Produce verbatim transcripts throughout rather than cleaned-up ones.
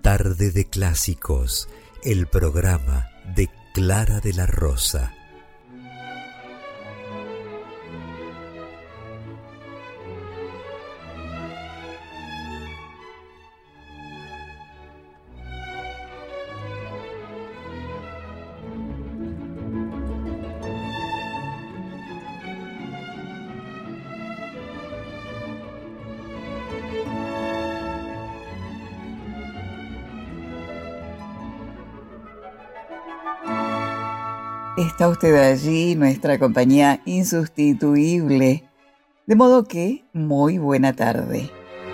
Tarde de Clásicos, el programa de Clara de la Rosa. Está usted allí, nuestra compañía insustituible. De modo que, muy buena tarde.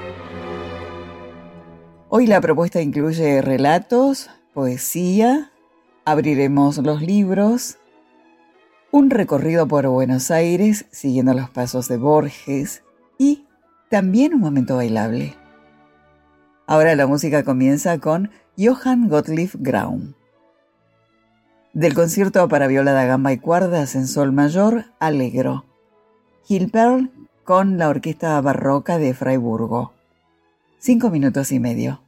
Hoy la propuesta incluye relatos, poesía, abriremos los libros, un recorrido por Buenos Aires siguiendo los pasos de Borges y también un momento bailable. Ahora la música comienza con Johann Gottlieb Graun. Del concierto para viola da gamba y cuerdas en sol mayor, Allegro. Hilperl con la orquesta barroca de Fraiburgo. Cinco minutos y medio.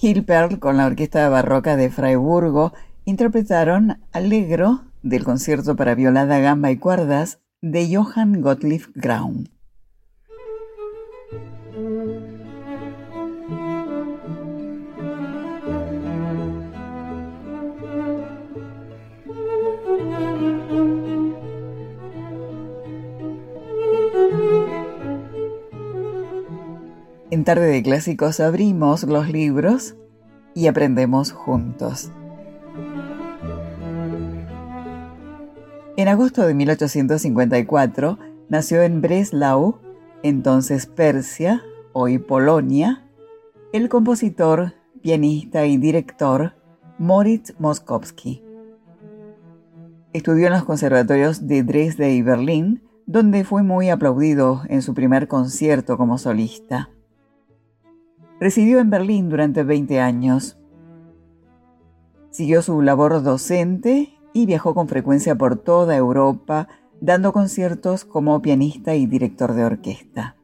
Hilpert, con la Orquesta Barroca de Freiburgo, interpretaron Allegro del concierto para viola da gamba y cuerdas de Johann Gottlieb Graun. En Tarde de Clásicos abrimos los libros y aprendemos juntos. En agosto de mil ochocientos cincuenta y cuatro nació en Breslau, entonces Persia, hoy Polonia, el compositor, pianista y director Moritz Moszkowski. Estudió en los conservatorios de Dresde y Berlín, donde fue muy aplaudido en su primer concierto como solista. Residió en Berlín durante veinte años. Siguió su labor docente y viajó con frecuencia por toda Europa, dando conciertos como pianista y director de orquesta.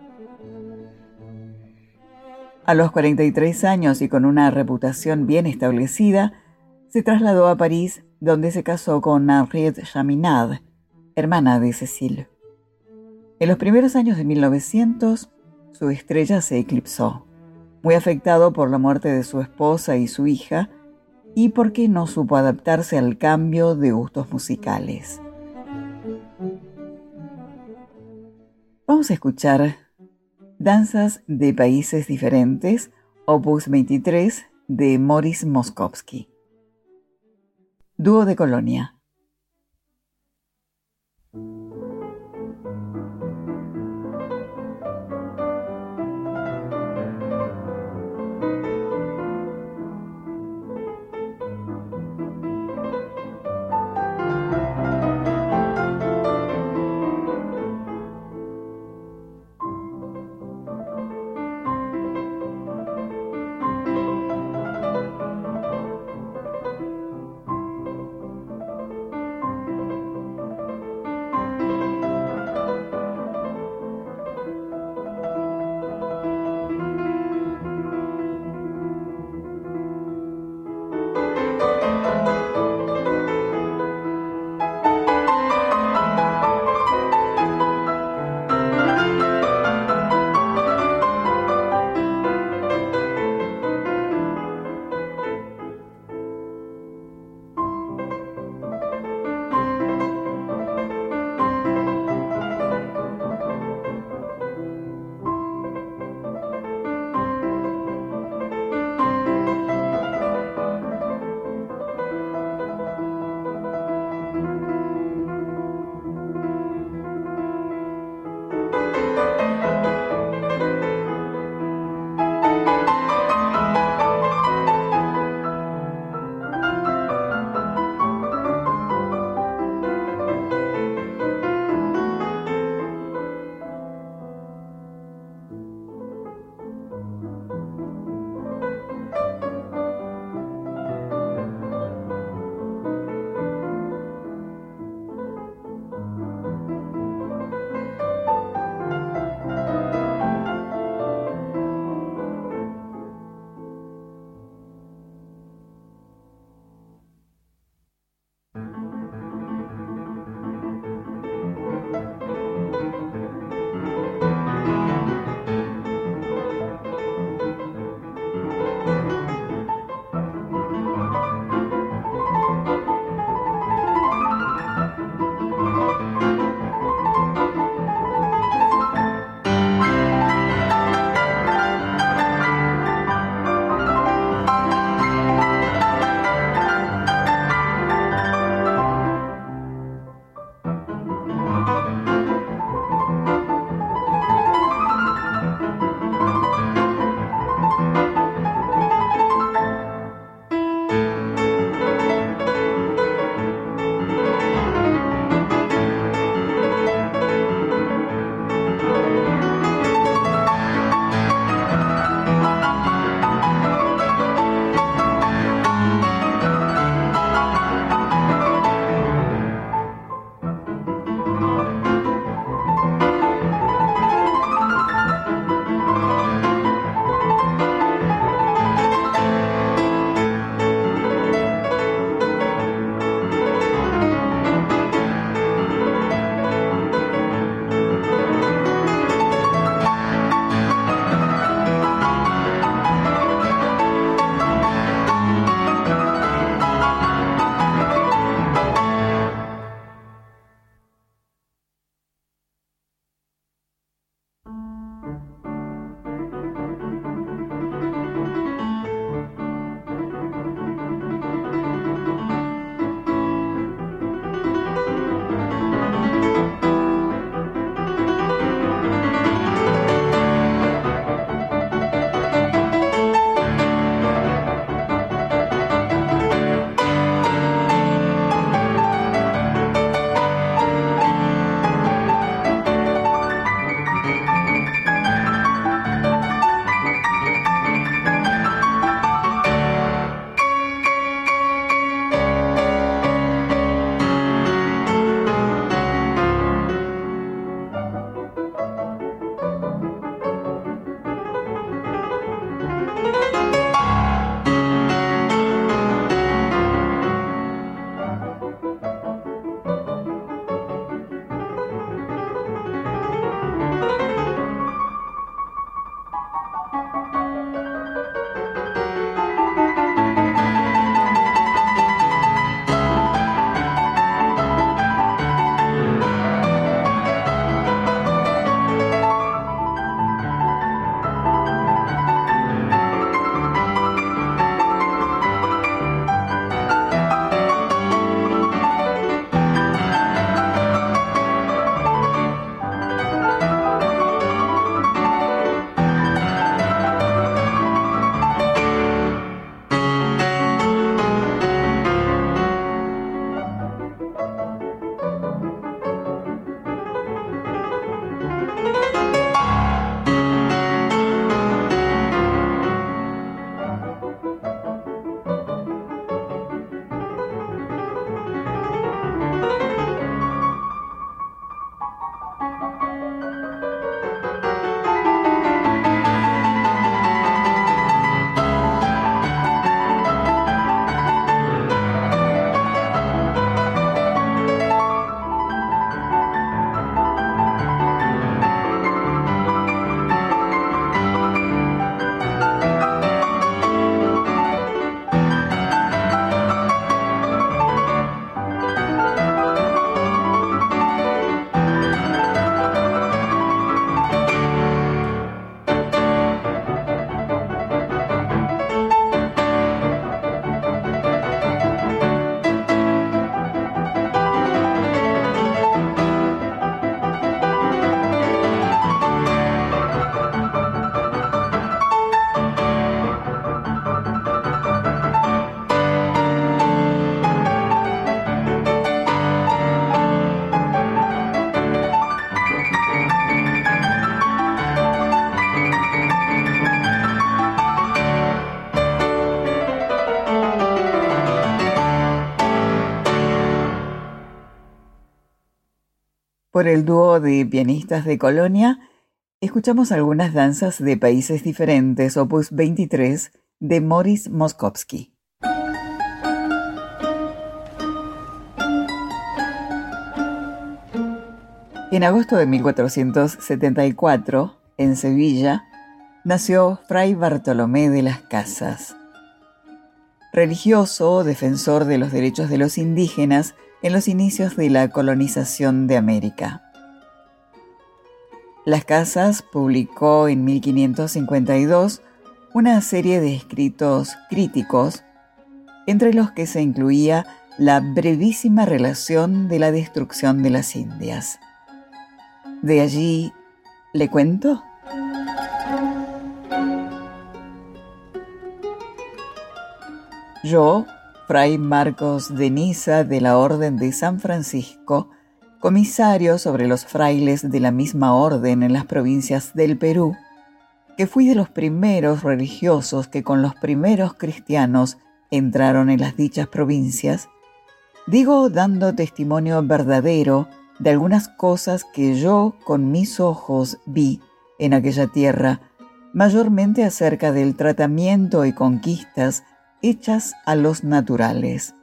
A los cuarenta y tres años y con una reputación bien establecida, se trasladó a París, donde se casó con Henriette Chaminade, hermana de Cécile. En los primeros años de mil novecientos, su estrella se eclipsó, muy afectado por la muerte de su esposa y su hija, y porque no supo adaptarse al cambio de gustos musicales. Vamos a escuchar Danzas de Países Diferentes, opus veintitrés, de Moritz Moszkowski. Dúo de Colonia. Por el dúo de pianistas de Colonia, escuchamos algunas danzas de países diferentes, opus veintitrés, de Morris Moskowski. En agosto de mil cuatrocientos setenta y cuatro, en Sevilla, nació Fray Bartolomé de las Casas. Religioso, defensor de los derechos de los indígenas en los inicios de la colonización de América. Las Casas publicó en mil quinientos cincuenta y dos una serie de escritos críticos, entre los que se incluía la brevísima relación de la destrucción de las Indias. De allí, ¿le cuento? Yo, Fray Marcos de Niza de la Orden de San Francisco, comisario sobre los frailes de la misma orden en las provincias del Perú, que fui de los primeros religiosos que con los primeros cristianos entraron en las dichas provincias, digo dando testimonio verdadero de algunas cosas que yo con mis ojos vi en aquella tierra, mayormente acerca del tratamiento y conquistas hechas a los naturales.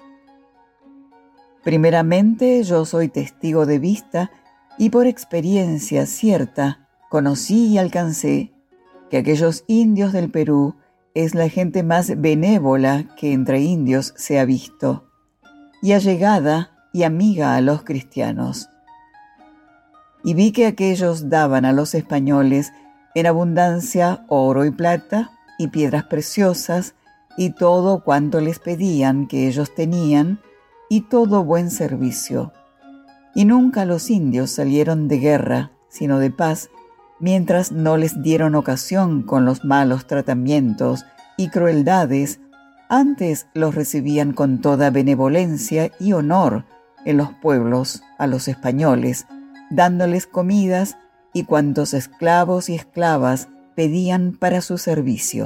Primeramente, yo soy testigo de vista y por experiencia cierta conocí y alcancé que aquellos indios del Perú es la gente más benévola que entre indios se ha visto, y allegada y amiga a los cristianos. Y vi que aquellos daban a los españoles en abundancia oro y plata y piedras preciosas y todo cuanto les pedían que ellos tenían, y todo buen servicio. Y nunca los indios salieron de guerra, sino de paz, mientras no les dieron ocasión con los malos tratamientos y crueldades, antes los recibían con toda benevolencia y honor en los pueblos a los españoles, dándoles comidas y cuantos esclavos y esclavas pedían para su servicio.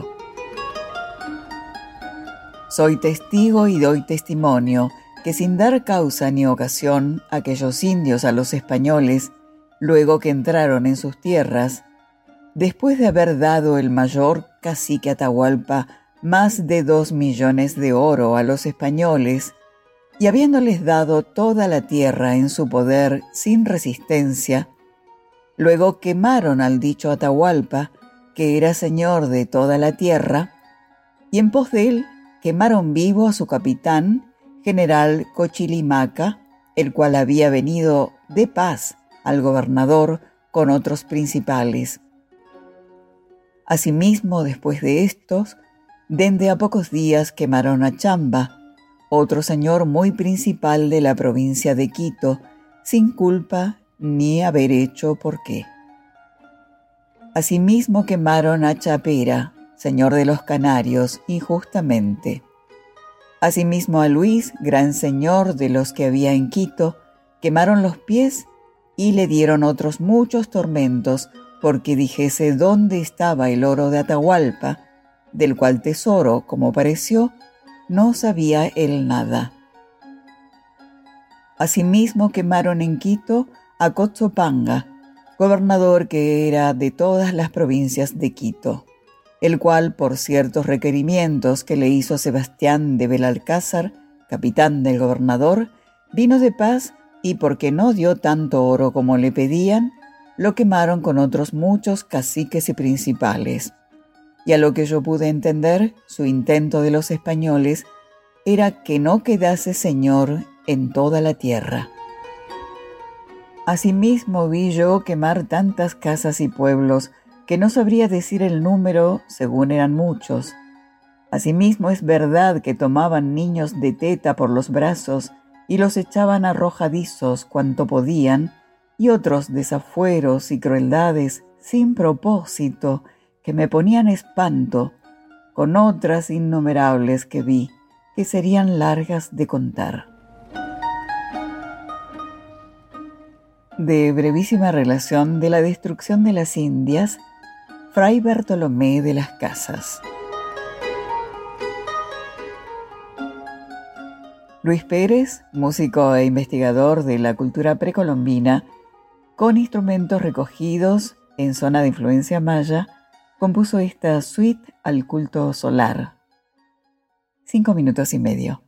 Soy testigo y doy testimonio que sin dar causa ni ocasión aquellos indios a los españoles, luego que entraron en sus tierras, después de haber dado el mayor cacique Atahualpa más de dos millones de oro a los españoles, y habiéndoles dado toda la tierra en su poder sin resistencia, luego quemaron al dicho Atahualpa, que era señor de toda la tierra, y en pos de él quemaron vivo a su capitán, general Cochilimaca, el cual había venido de paz al gobernador con otros principales. Asimismo, después de estos, dende a pocos días quemaron a Chamba, otro señor muy principal de la provincia de Quito, sin culpa ni haber hecho por qué. Asimismo quemaron a Chapera, señor de los Canarios, injustamente. Asimismo a Luis, gran señor de los que había en Quito, quemaron los pies y le dieron otros muchos tormentos porque dijese dónde estaba el oro de Atahualpa, del cual tesoro, como pareció, no sabía él nada. Asimismo quemaron en Quito a Cotzopanga, gobernador que era de todas las provincias de Quito, el cual, por ciertos requerimientos que le hizo Sebastián de Belalcázar, capitán del gobernador, vino de paz y porque no dio tanto oro como le pedían, lo quemaron con otros muchos caciques y principales. Y a lo que yo pude entender, su intento de los españoles era que no quedase señor en toda la tierra. Asimismo vi yo quemar tantas casas y pueblos que no sabría decir el número según eran muchos. Asimismo es verdad que tomaban niños de teta por los brazos y los echaban arrojadizos cuanto podían, y otros desafueros y crueldades sin propósito que me ponían espanto, con otras innumerables que vi, que serían largas de contar. De brevísima relación de la destrucción de las Indias, Fray Bartolomé de las Casas. Luis Pérez, músico e investigador de la cultura precolombina, con instrumentos recogidos en zona de influencia maya, compuso esta suite al culto solar. Cinco minutos y medio.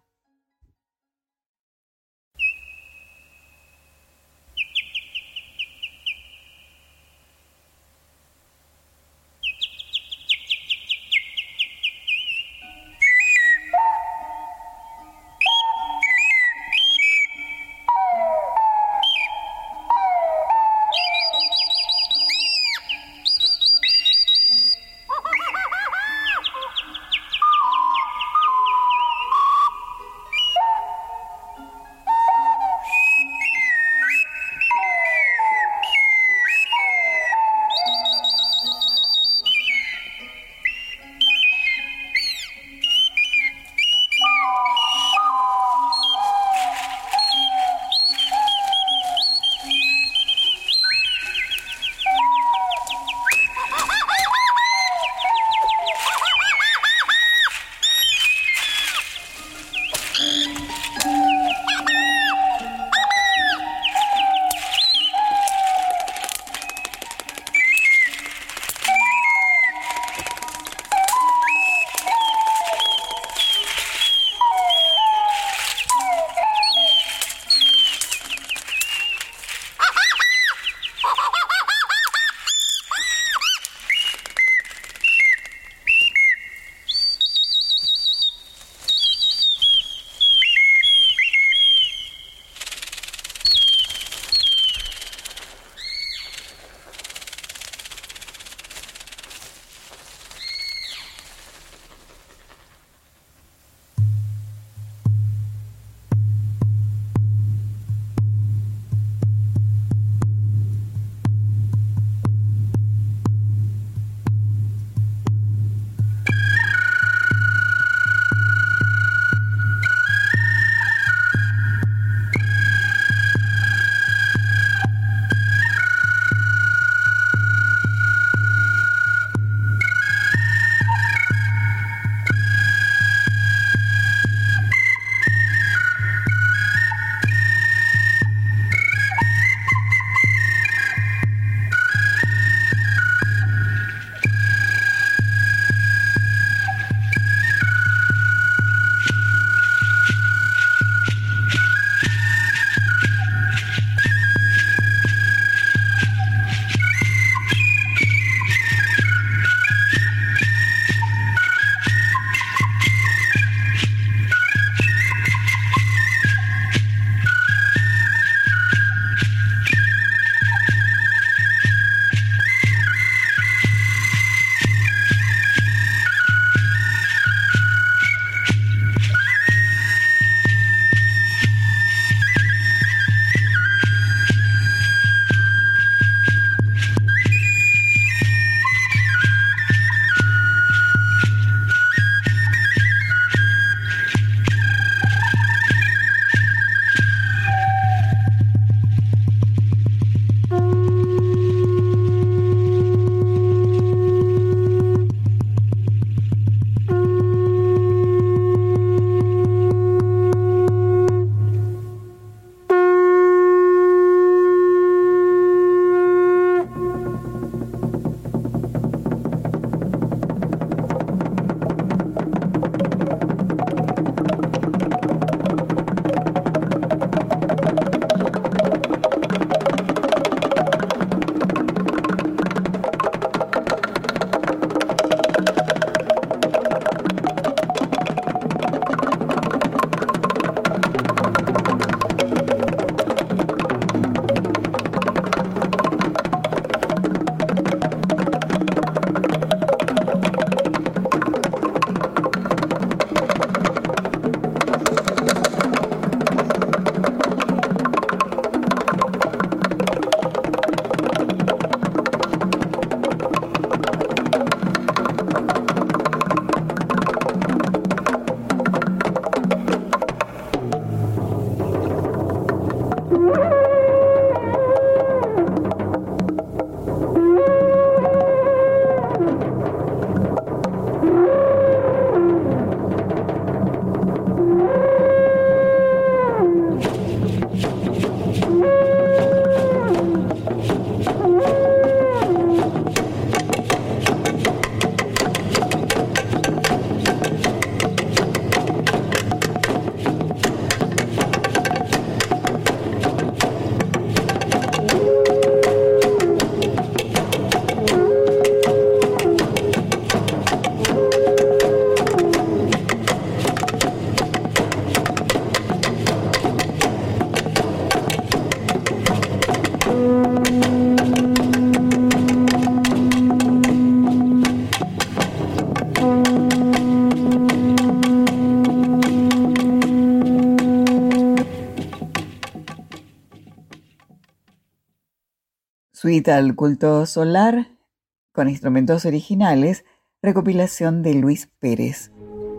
Suite al culto solar con instrumentos originales, recopilación de Luis Pérez.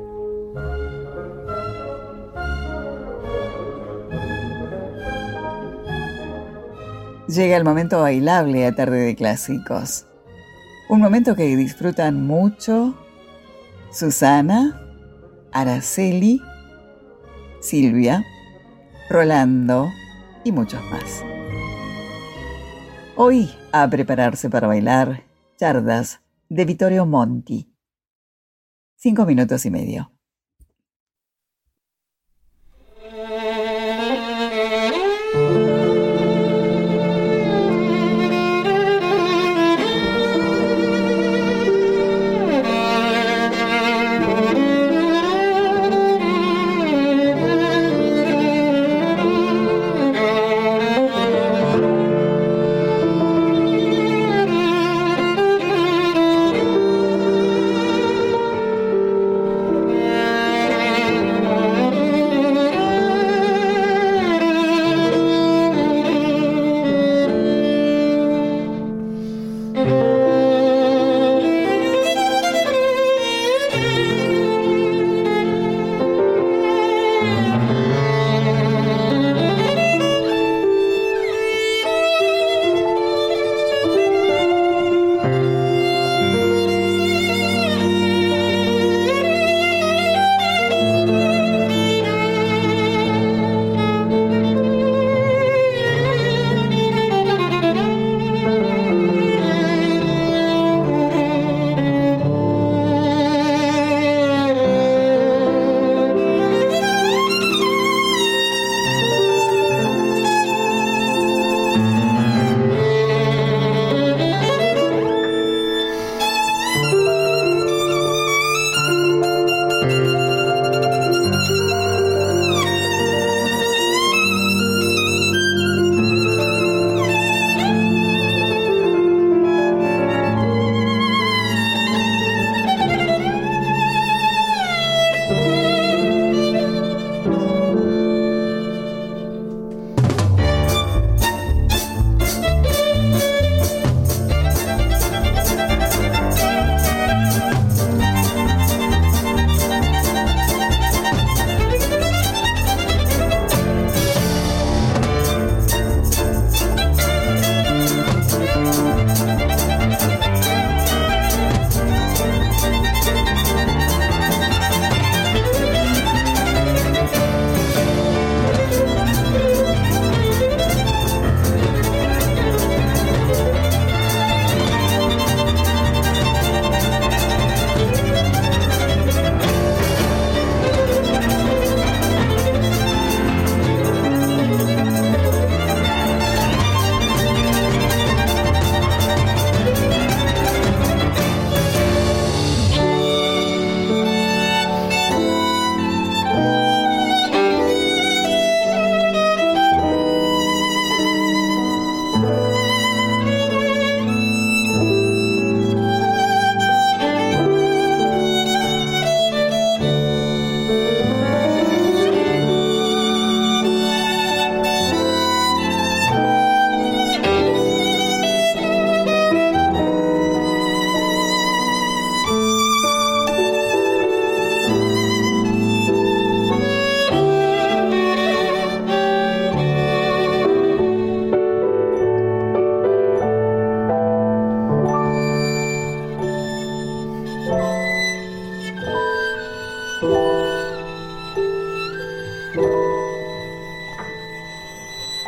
Llega el momento bailable a Tarde de Clásicos. Un momento que disfrutan mucho Susana, Araceli, Silvia, Rolando y muchos más. Hoy a prepararse para bailar Yardas de Vittorio Monti. Cinco minutos y medio. Thank you.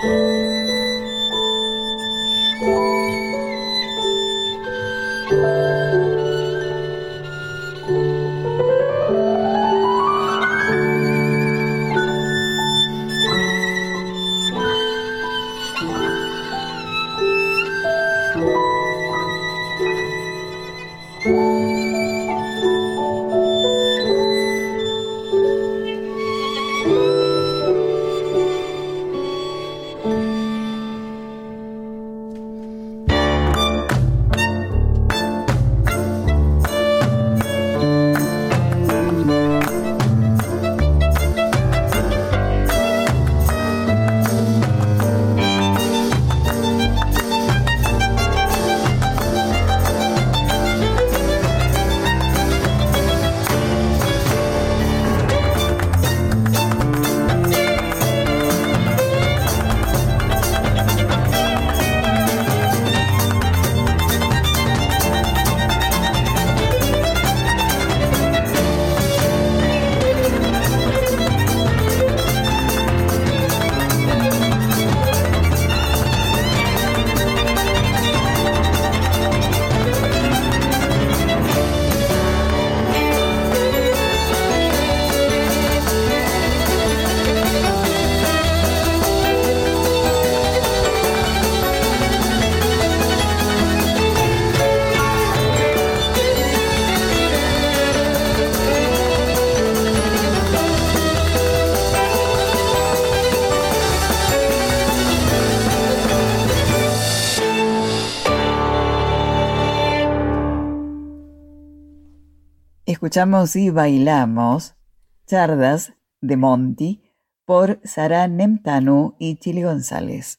Escuchamos y bailamos Chardas de Monti por Sara Nemtanu y Chili González.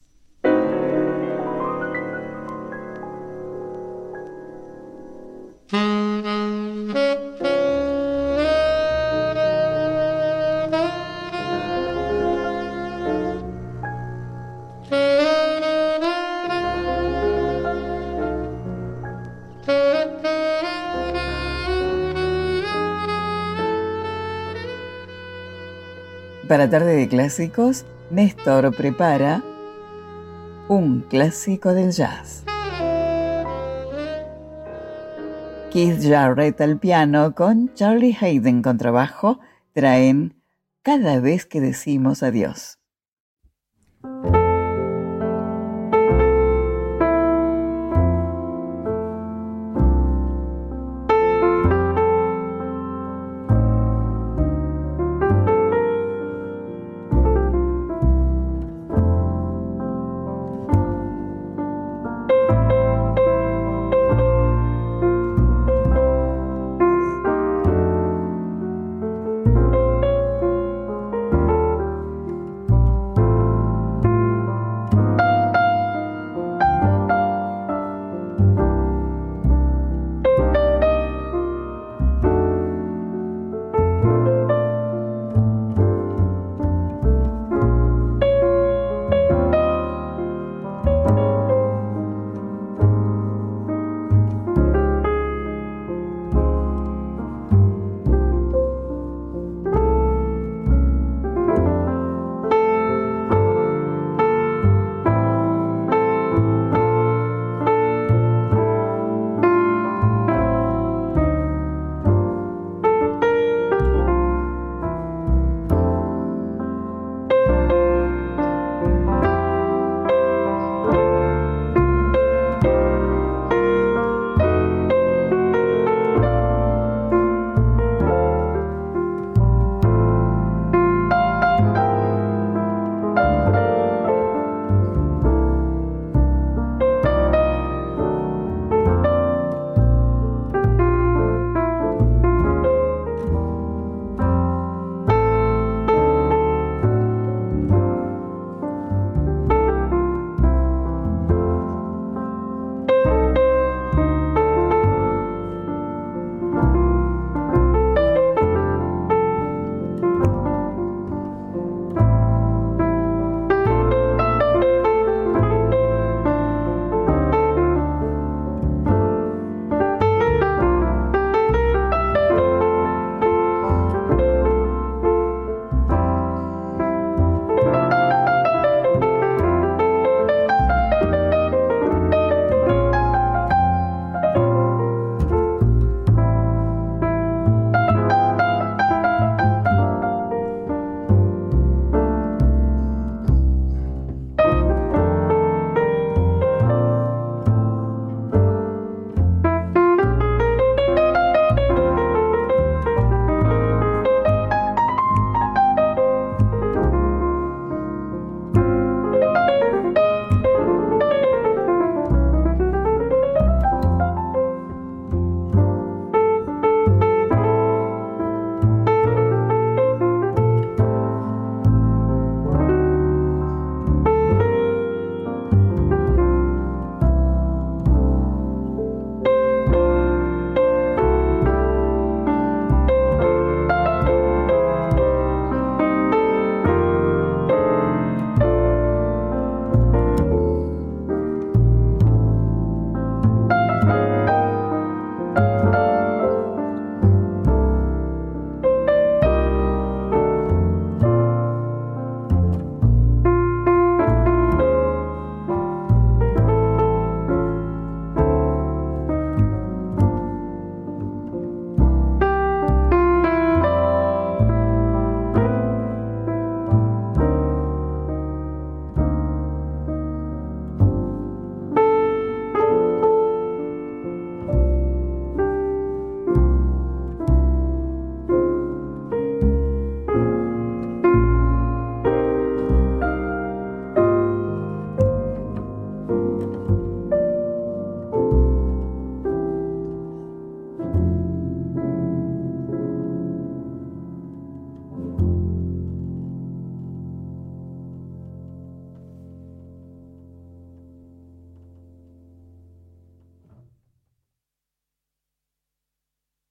Para Tarde de Clásicos, Néstor prepara un clásico del jazz. Keith Jarrett al piano con Charlie Haydn contrabajo traen Cada vez que decimos adiós.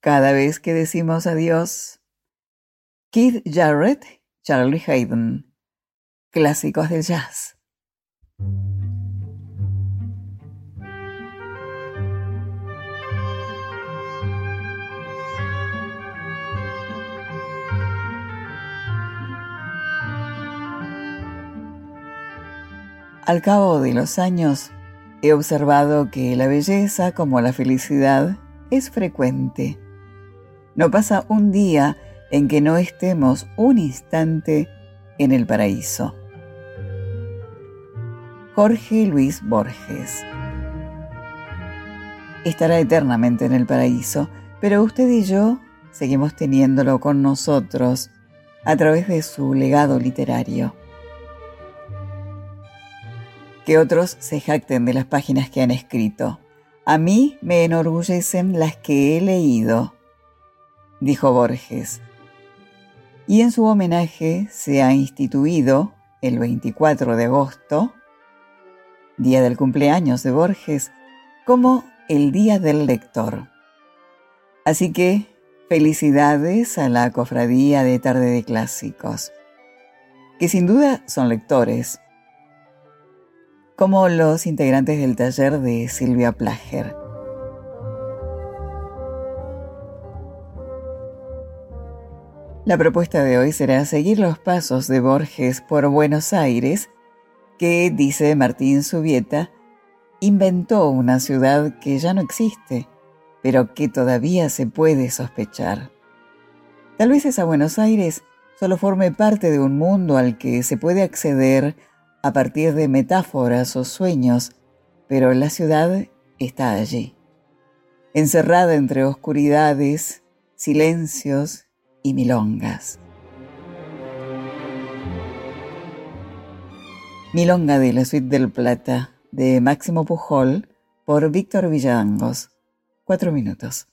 cada vez que decimos adiós. Keith Jarrett, Charlie Haydn, clásicos del jazz. Al cabo de los años, he observado que la belleza, como la felicidad, es frecuente. No pasa un día en que no estemos un instante en el paraíso. Jorge Luis Borges. Estará eternamente en el paraíso, pero usted y yo seguimos teniéndolo con nosotros a través de su legado literario. Que otros se jacten de las páginas que han escrito. A mí me enorgullecen las que he leído, dijo Borges. Y en su homenaje se ha instituido, el veinticuatro de agosto, día del cumpleaños de Borges, como el Día del Lector. Así que, felicidades a la Cofradía de Tarde de Clásicos, que sin duda son lectores, como los integrantes del taller de Silvia Plager. La propuesta de hoy será seguir los pasos de Borges por Buenos Aires, que, dice Martín Subieta, inventó una ciudad que ya no existe, pero que todavía se puede sospechar. Tal vez esa Buenos Aires solo forme parte de un mundo al que se puede acceder a partir de metáforas o sueños, pero la ciudad está allí, encerrada entre oscuridades, silencios y milongas. Milonga de la Suite del Plata, de Máximo Pujol, por Víctor Villalangos. Cuatro minutos.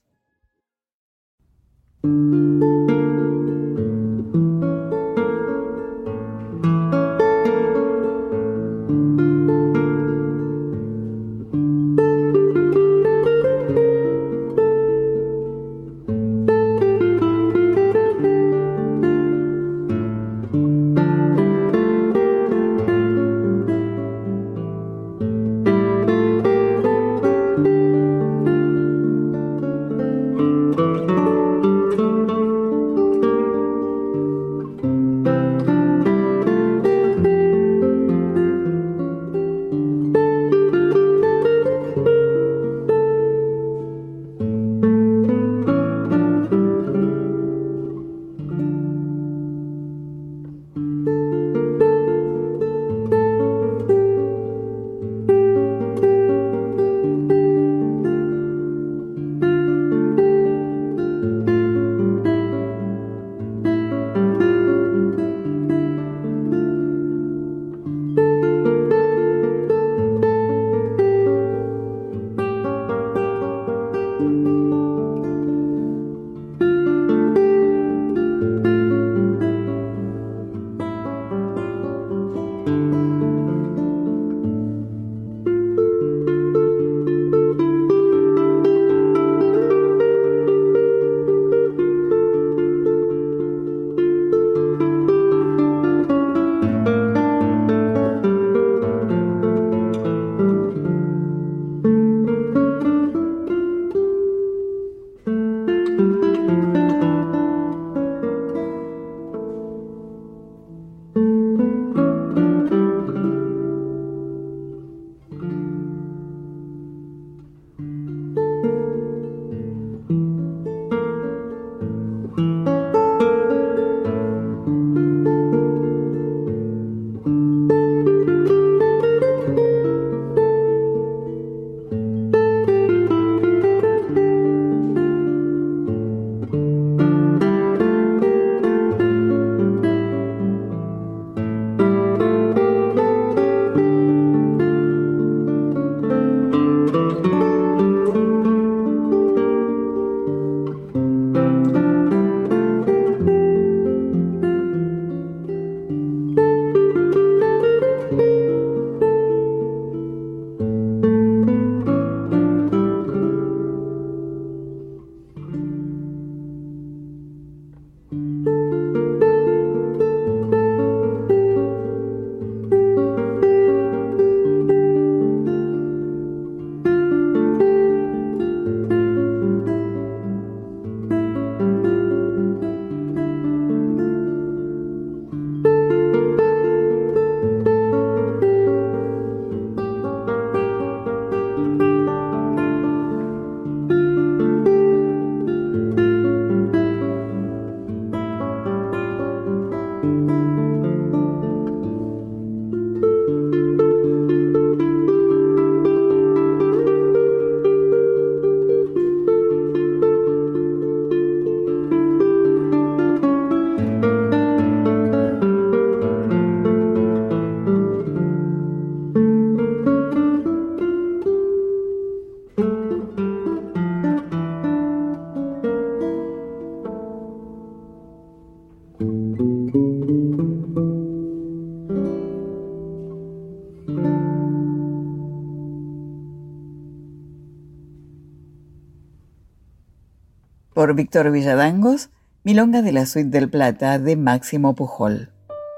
Por Víctor Villadangos, Milonga de la Suite del Plata de Máximo Pujol.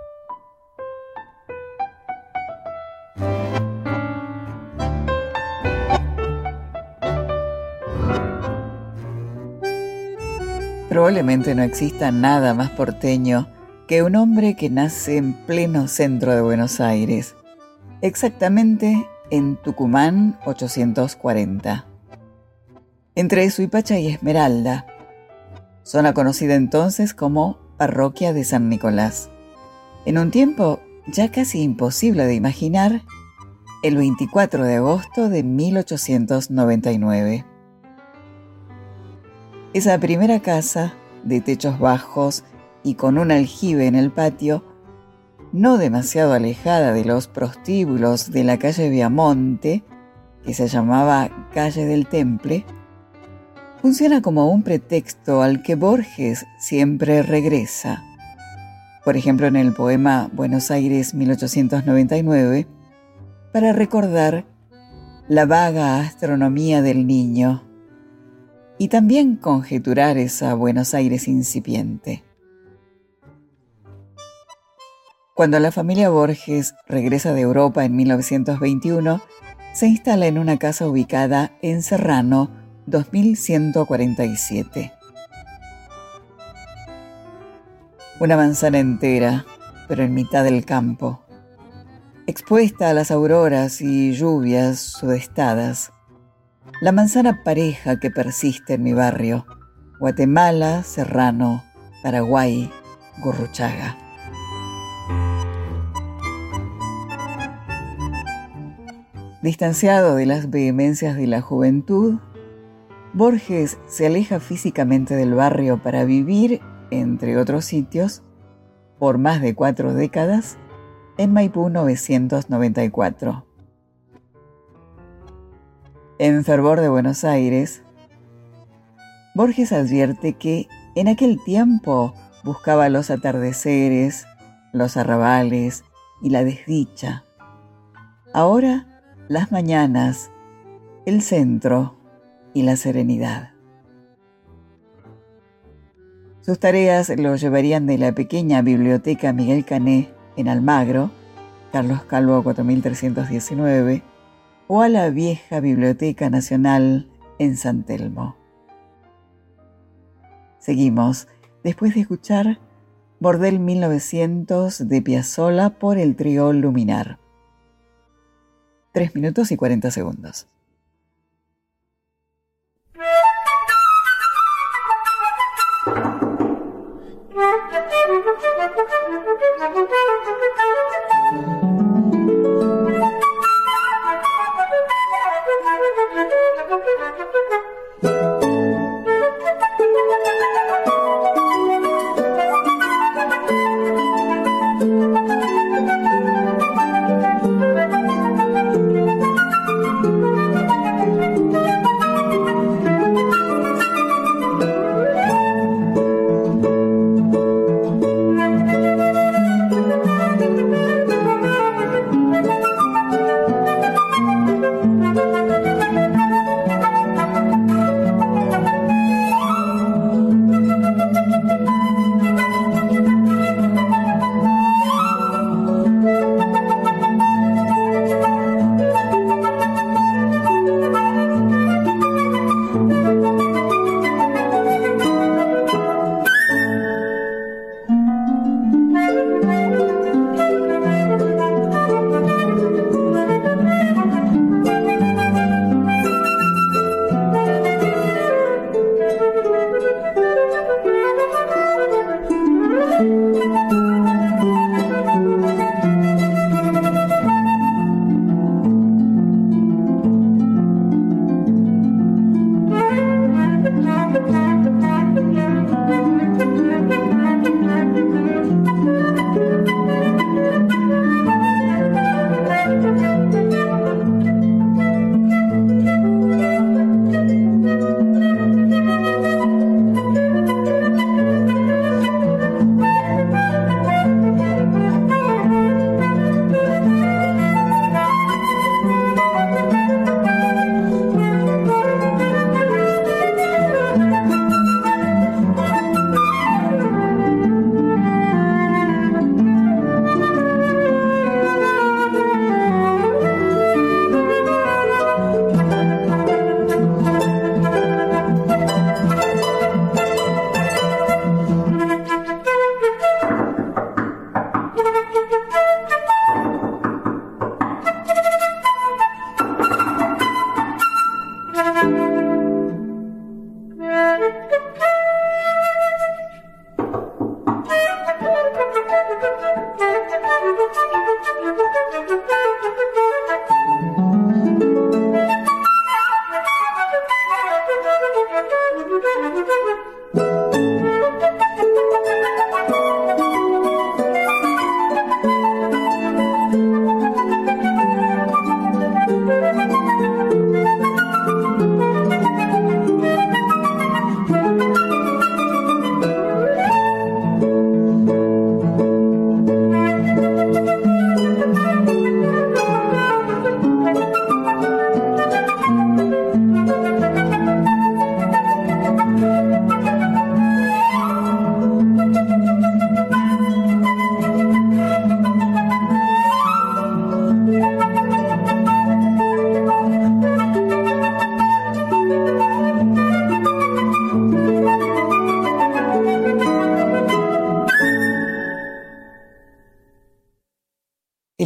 Probablemente no exista nada más porteño que un hombre que nace en pleno centro de Buenos Aires, exactamente en Tucumán ochocientos cuarenta. Entre Suipacha y Esmeralda, zona conocida entonces como Parroquia de San Nicolás. En un tiempo ya casi imposible de imaginar, el veinticuatro de agosto de mil ochocientos noventa y nueve. Esa primera casa, de techos bajos y con un aljibe en el patio, no demasiado alejada de los prostíbulos de la calle Viamonte, que se llamaba Calle del Temple, funciona como un pretexto al que Borges siempre regresa. Por ejemplo, en el poema Buenos Aires mil ochocientos noventa y nueve, para recordar la vaga astronomía del niño y también conjeturar esa Buenos Aires incipiente. Cuando la familia Borges regresa de Europa en mil novecientos veintiuno, se instala en una casa ubicada en Serrano dos mil ciento cuarenta y siete. Una manzana entera, pero en mitad del campo, expuesta a las auroras y lluvias sudestadas. La manzana pareja que persiste en mi barrio, Guatemala, Serrano, Paraguay, Gurruchaga. Distanciado de las vehemencias de la juventud, Borges se aleja físicamente del barrio para vivir, entre otros sitios, por más de cuatro décadas, en Maipú novecientos noventa y cuatro. En Fervor de Buenos Aires, Borges advierte que en aquel tiempo buscaba los atardeceres, los arrabales y la desdicha. Ahora, las mañanas, el centro y la serenidad. Sus tareas lo llevarían de la pequeña biblioteca Miguel Cané en Almagro, Carlos Calvo cuatro mil trescientos diecinueve, o a la vieja Biblioteca Nacional en San Telmo. Seguimos, después de escuchar Bordel mil novecientos de Piazzolla por el trío Luminar. Tres minutos y cuarenta segundos.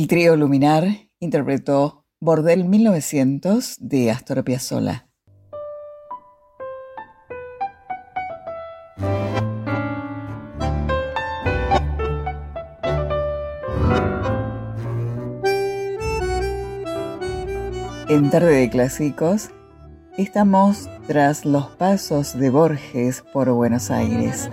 El trío Luminar interpretó Bordel mil novecientos de Astor Piazzolla. En Tarde de Clásicos estamos tras los pasos de Borges por Buenos Aires.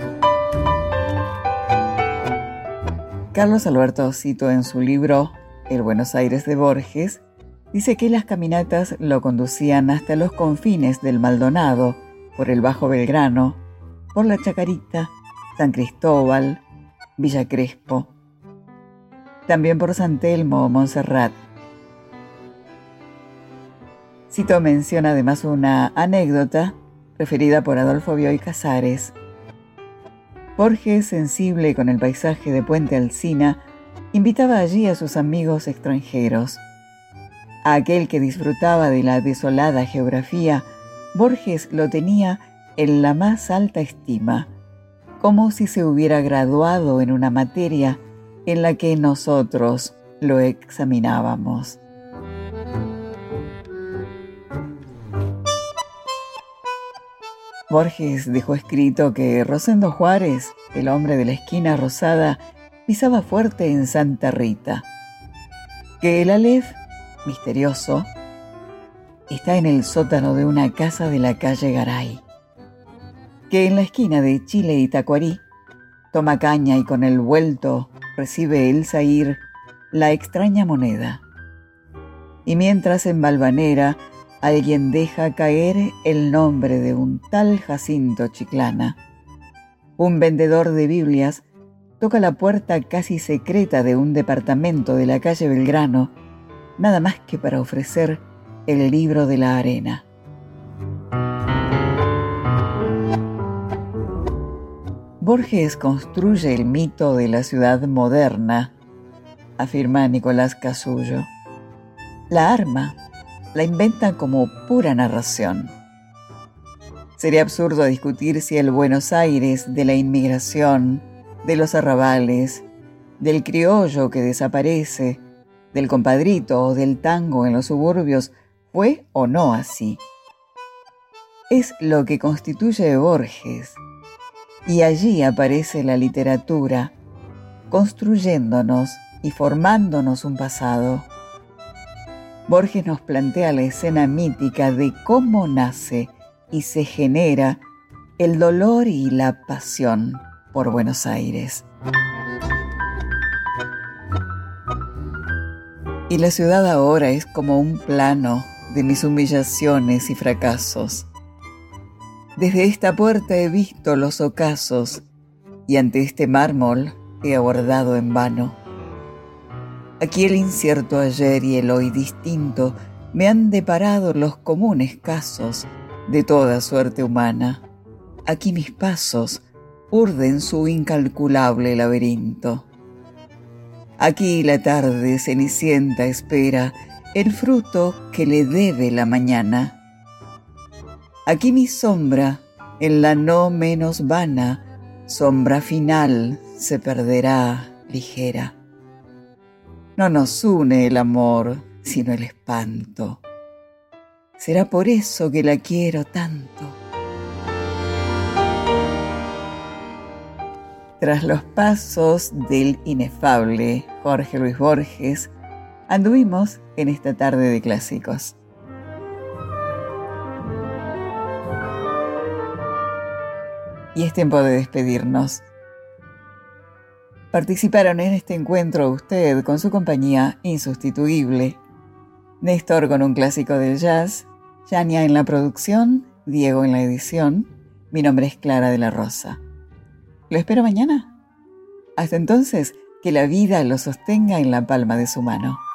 Carlos Alberto Cito, en su libro El Buenos Aires de Borges, dice que las caminatas lo conducían hasta los confines del Maldonado, por el Bajo Belgrano, por la Chacarita, San Cristóbal, Villa Crespo, también por San Telmo o Montserrat. Cito menciona además una anécdota referida por Adolfo Bioy Casares. Borges, sensible con el paisaje de Puente Alsina, invitaba allí a sus amigos extranjeros. A aquel que disfrutaba de la desolada geografía, Borges lo tenía en la más alta estima, como si se hubiera graduado en una materia en la que nosotros lo examinábamos. Borges dejó escrito que Rosendo Juárez, el hombre de la esquina rosada, pisaba fuerte en Santa Rita, que el Aleph, misterioso, está en el sótano de una casa de la calle Garay, que en la esquina de Chile y Tacuarí toma caña y con el vuelto recibe el zahir, la extraña moneda, y mientras en Valvanera alguien deja caer el nombre de un tal Jacinto Chiclana. Un vendedor de Biblias toca la puerta casi secreta de un departamento de la calle Belgrano, nada más que para ofrecer el libro de la arena. Borges construye el mito de la ciudad moderna, afirma Nicolás Casullo. La arma la inventan como pura narración. Sería absurdo discutir si el Buenos Aires de la inmigración, de los arrabales, del criollo que desaparece, del compadrito o del tango en los suburbios fue o no así. Es lo que constituye Borges, y allí aparece la literatura, construyéndonos y formándonos un pasado. Borges nos plantea la escena mítica de cómo nace y se genera el dolor y la pasión por Buenos Aires. Y la ciudad ahora es como un plano de mis humillaciones y fracasos. Desde esta puerta he visto los ocasos y ante este mármol he aguardado en vano. Aquí el incierto ayer y el hoy distinto me han deparado los comunes casos de toda suerte humana. Aquí mis pasos urden su incalculable laberinto. Aquí la tarde cenicienta espera el fruto que le debe la mañana. Aquí mi sombra, en la no menos vana sombra final, se perderá ligera. No nos une el amor, sino el espanto. Será por eso que la quiero tanto. Tras los pasos del inefable Jorge Luis Borges, anduvimos en esta tarde de clásicos. Y es tiempo de despedirnos. Participaron en este encuentro usted con su compañía insustituible. Néstor con un clásico del jazz, Yania en la producción, Diego en la edición. Mi nombre es Clara de la Rosa. Lo espero mañana. Hasta entonces, que la vida lo sostenga en la palma de su mano.